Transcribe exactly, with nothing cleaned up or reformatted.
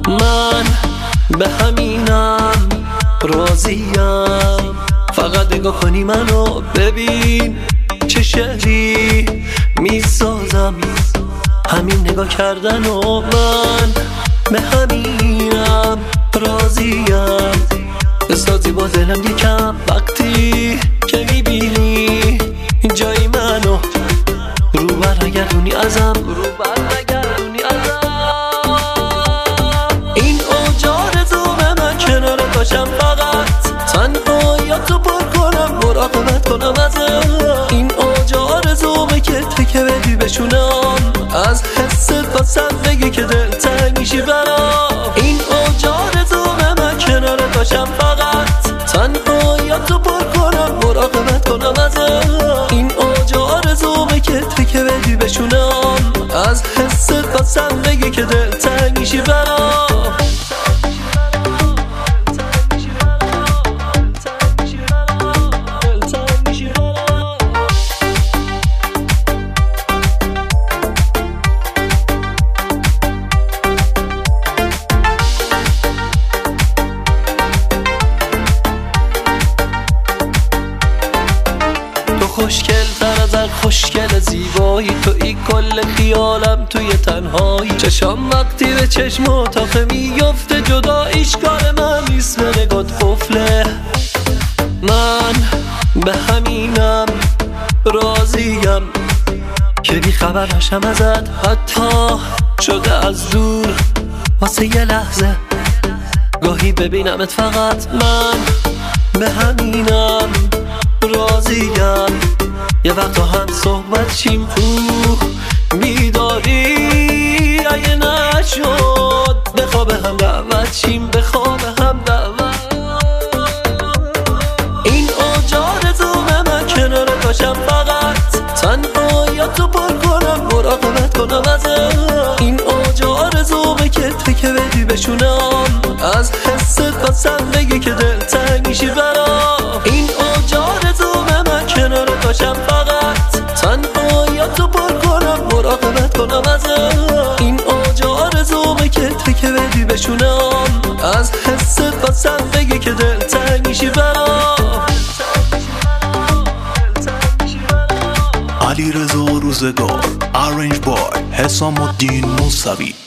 من به همینم راضیم، فقط نگاه کنی منو ببین چه شعری میسازم، همین نگاه کردن و من به همینم راضیم. بسازی با دلم یکم وقتی که میبینی جای منو، رو برنگردونی ازم، رو برنگردونی ازم. این اوج آرزومه من کنار باشم، فقط تنهاییاتو پر کنم، مراقبت کنم ازم. این اوج آرزومه که تکه بدی بشونم، از حست واسم بگی که دلتنگ میشی برام. این اوج آرزومه من کنار باشم، فقط تنهاییاتو پر کنم، مراقبت کنم ازم. این اوج آرزومه که تکه بدی بشونم، از حست واسم بگی که دلتنگ میشی برام. خوشگل تر از هر خوشگل زیبایی، توی کل خیالم توی تنهایی. چشام وقتی به چشم اتاقه میفته، جداییش کار من نیست، به نگات قفله. من به همینم راضیم که بی خبر نشم ازت، حتی شده از دور واسه یه لحظه گاهی ببینمت. فقط من به همینم راضیم، یه وقتا هم صحبت شیم تو بیداری، اگه نشد بخواب هم دعوت شیم، بخواب هم دعوت. این اوج آرزومه من کنار باشم، فقط تنهاییاتو پر کنم، مراقبت کنم ازم. این اوج آرزومه که تکه بدی بشونم، از حست واسم بگی که دلتنگ میشی برام. این اوج آرزومه من کنار باشم، فقط تنهاییاتو پر کنم، مراقبت کنم ازم. این اوج آرزومه که تکه بدی بشونم، از حست واسم بگی که دلتنگ میشی برام. علیرضا روزگار، آرنج بای، حسام الدین موسوی.